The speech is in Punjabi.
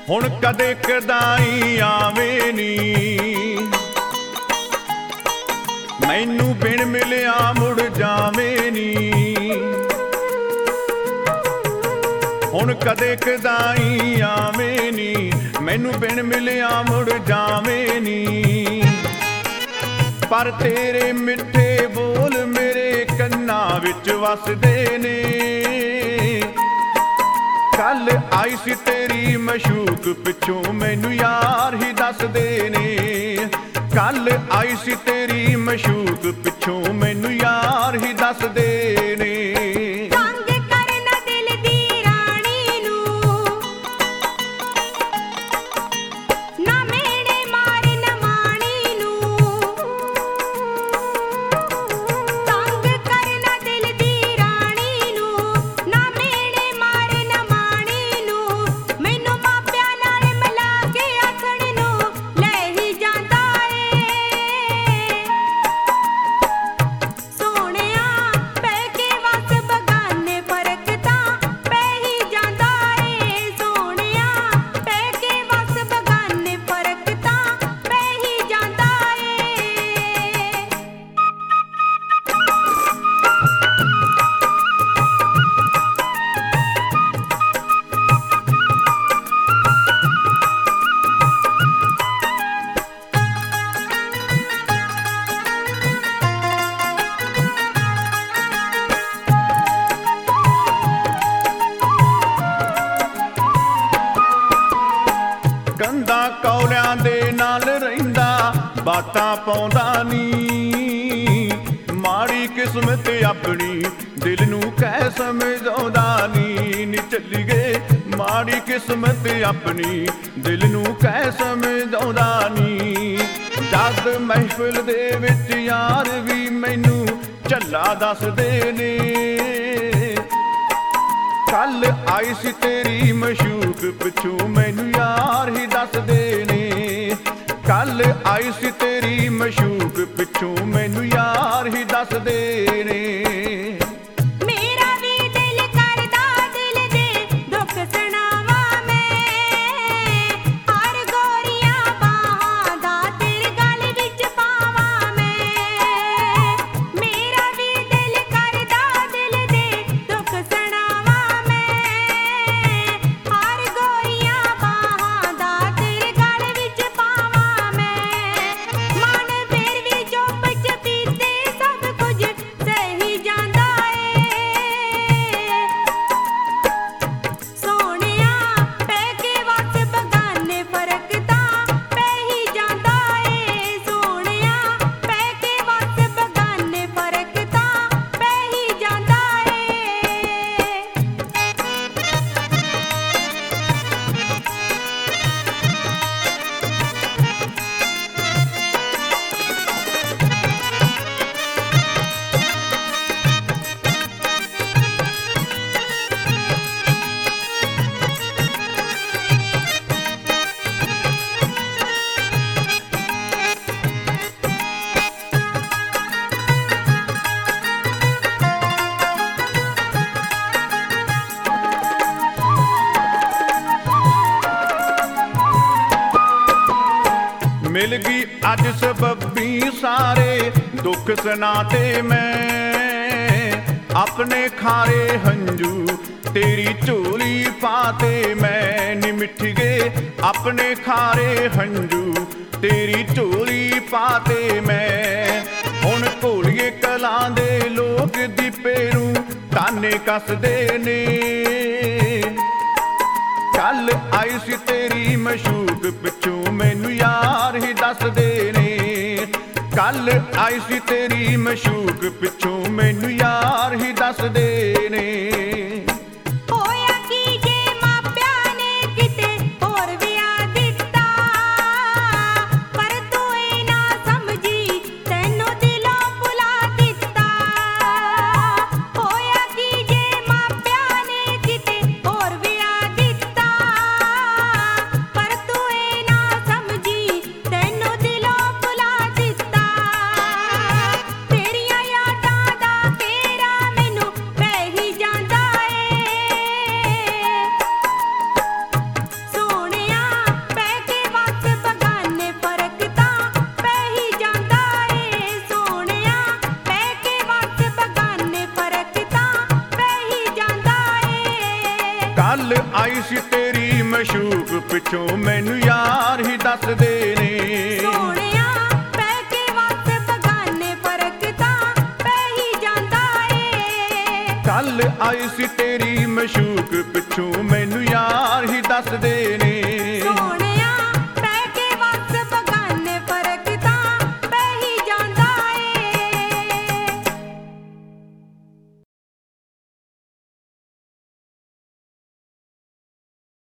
ਹੁਣ ਕਦੇ ਕਦਾਈ ਆਵੇ ਨੀ, ਮੈਨੂੰ ਬਿਨ ਮਿਲਿਆ ਮੁੜ ਜਾਵੇ ਨੀ। ਹੁਣ ਕਦੇ ਕਦਾਈ ਆਵੇ ਨੀ, ਮੈਨੂੰ ਬਿਨ ਮਿਲਿਆ ਮੁੜ ਜਾਵੇ ਨੀ। ਪਰ ਤੇਰੇ ਮਿੱਠੇ ਬੋਲ ਮੇਰੇ ਕੰਨਾਂ ਵਿੱਚ ਵਸਦੇ ਨੇ। ਕੱਲ ਆਈ ਸੀ ਤੇਰੀ ਮਸ਼ੂਕ ਪਿੱਛੋਂ ਮੈਨੂੰ ਯਾਰ ਹੀ ਦੱਸਦੇ ਨੇ। ਕੱਲ ਆਈ ਸੀ ਤੇਰੀ ਮਸ਼ੂਕ ਪਿੱਛੋਂ ਮੈਨੂੰ ਯਾਰ ਹੀ ਦੱਸਦੇ ਨੇ। ਕੰਧਾਂ ਕੌਲਿਆਂ ਦੇ ਨਾਲ ਰਹਿੰਦਾ ਬਾਤਾਂ ਪਾਉਂਦਾ ਨੀ। ਮਾੜੀ ਕਿਸਮਤ ਆਪਣੀ ਦਿਲ ਨੂੰ ਕਹਿ ਸਮਝਾਉਂਦਾ ਨੀ। ਨੀ ਚੱਲੀਏ ਮਾੜੀ ਕਿਸਮਤ ਆਪਣੀ ਦਿਲ ਨੂੰ ਕਹਿ ਸਮਝਾਉਂਦਾ ਨੀ। ਜਦ ਮਹਿਫਿਲ ਦੇ ਵਿੱਚ ਯਾਰ ਵੀ ਮੈਨੂੰ ਝੱਲਾ ਦੱਸਦੇ ਨੇ। ਕੱਲ ਆਈ ਸੀ ਤੇਰੀ ਮਸ਼ੂਕ ਪਿੱਛੋਂ ਮੈਨੂੰ ਯਾਰ ਹੀ ਦੱਸਦੇ ਨੇ। ਕੱਲ ਆਈ ਸੀ ਤੇਰੀ ਮਸ਼ੂਕ ਪਿੱਛੋਂ ਮੈਨੂੰ ਯਾਰ ਹੀ ਦੱਸਦੇ ਨੇ। ਮਿਲ ਗਈ ਅੱਜ ਸਬੱਬੀ ਸਾਰੇ ਦੁੱਖ ਸੁਣਾ ਤੇ ਮੈਂ। ਆਪਣੇ ਖਾਰੇ ਹੰਝੂ ਤੇਰੀ ਝੋਲੀ ਪਾਤੇ ਮੈਂ। ਨੀ ਮਿੱਠੀਏ ਆਪਣੇ ਖਾਰੇ ਹੰਝੂ ਤੇਰੀ ਝੋਲੀ ਪਾਤੇ ਮੈਂ। ਹੁਣ ਘੋਲੀਏ ਕਲਾਂ ਦੇ ਲੋਕ ਦੀਪੇ ਨੂੰ ਤਾਨੇ ਕੱਸਦੇ ਨੇ। ਕੱਲ ਆਈ ਸੀ ਤੇਰੀ ਮਸ਼ੂਕ ਪਿੱਛੋਂ ਮੈਨੂੰ ਯਾਰ ਹੀ ਦੱਸਦੇ ਨੇ। ਕੱਲ ਆਈ ਸੀ ਤੇਰੀ ਮਸ਼ੂਕ ਪਿੱਛੋਂ ਮੈਨੂੰ ਯਾਰ ਹੀ ਦੱਸਦੇ ਨੇ। ਜਾਂਦਾ ਆਈ ਸੀ ਤੇਰੀ ਮਸ਼ੂਕ ਪਿੱਛੋਂ ਮੈਨੂੰ ਯਾਰ ਹੀ ਦੱਸਦੇ ਨੇ। ਸੋਹਣਿਆ ਪੈ ਕੇ ਵਸ ਬਗਾਨੇ ਫਰਕ ਤਾਂ ਪੈ ਹੀ ਜਾਂਦਾ ਏ। ਕੱਲ ਆਈ ਸੀ ਤੇਰੀ ਮਸ਼ੂਕ ਪਿੱਛੋਂ